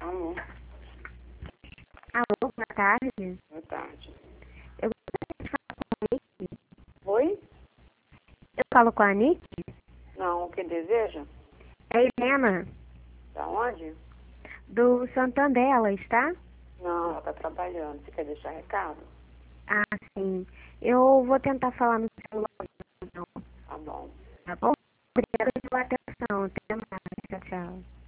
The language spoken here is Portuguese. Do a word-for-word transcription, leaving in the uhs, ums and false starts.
Alô, Alô, boa tarde. boa tarde. Eu gostaria de falar com a Nick. Oi? Eu falo com a Nick? Não, o que deseja? É Helena, Da onde? do Santander, ela está? Não, ela tá trabalhando. Você quer deixar recado? Ah, sim. Eu vou tentar falar no celular, então, Tá bom. tá bom? Obrigada pela atenção. Até mais. Tchau, tchau.